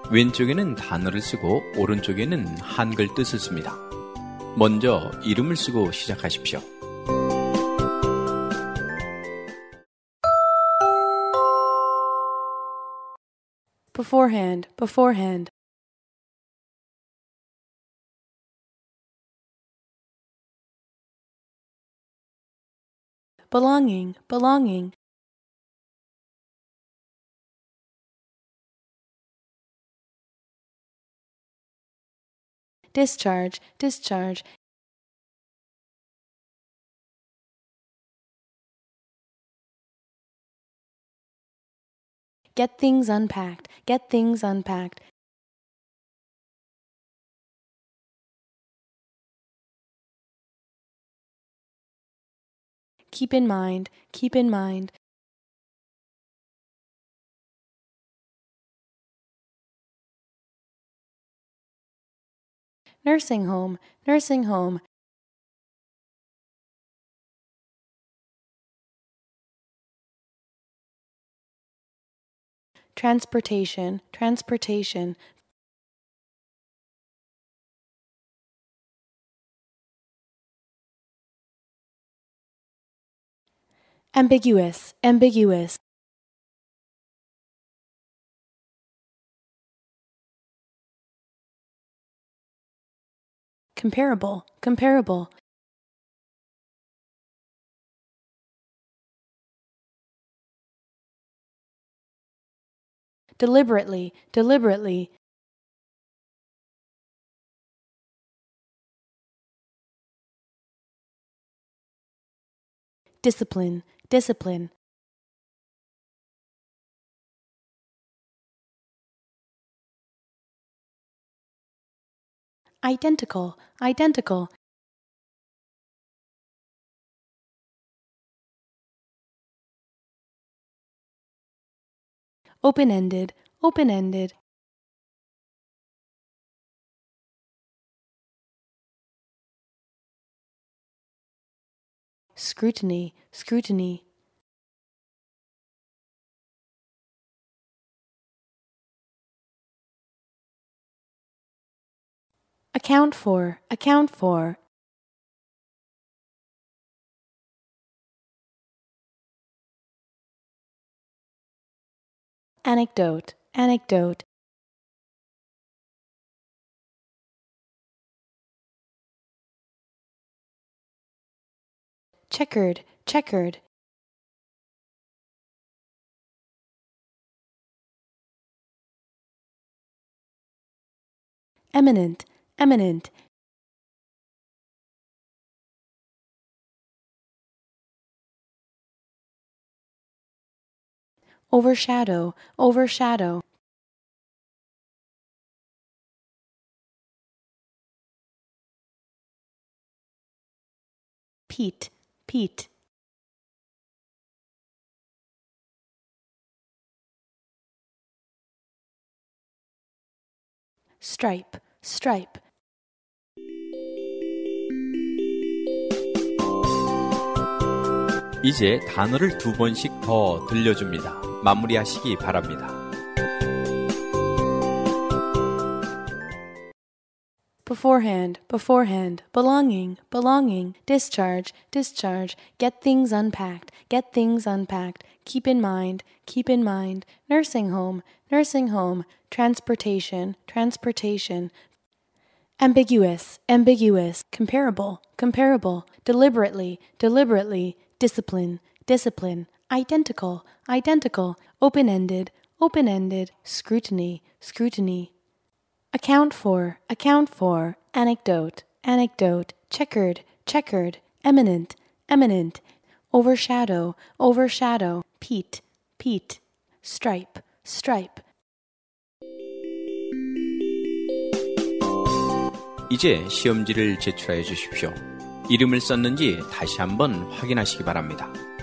왼쪽에는 단어를 쓰고 오른쪽에는 한글 뜻을 씁니다. 먼저 이름을 쓰고 시작하십시오. beforehand, beforehand. belonging, belonging. discharge, discharge. Get things unpacked, get things unpacked. Keep in mind, keep in mind. Nursing home, nursing home. Transportation, transportation. Ambiguous, ambiguous. Comparable, comparable. Deliberately, deliberately. Discipline, discipline. Identical, identical. Open-ended, open-ended. Scrutiny, scrutiny. Account for, account for. Anecdote, anecdote. Checkered, checkered. Eminent, eminent. Overshadow, overshadow. Peat, peat. Stripe, stripe. 이제 단어를 2번씩 더 들려줍니다. 마무리하시기 바랍니다. Beforehand, beforehand. Belonging, belonging. Discharge, discharge. Get things unpacked, get things unpacked. Keep in mind, keep in mind. Nursing home, nursing home. Transportation, transportation. Ambiguous, ambiguous. Comparable, comparable. Deliberately, deliberately. Discipline, discipline. Identical, identical. Open-ended, open-ended. Scrutiny, scrutiny. Account for, account for. Anecdote, anecdote. Checkered, checkered. Eminent, eminent. Overshadow, overshadow. Peat, peat. Stripe, stripe. 이제 시험지를 제출해 주십시오. 이름을 썼는지 다시 한번 확인하시기 바랍니다.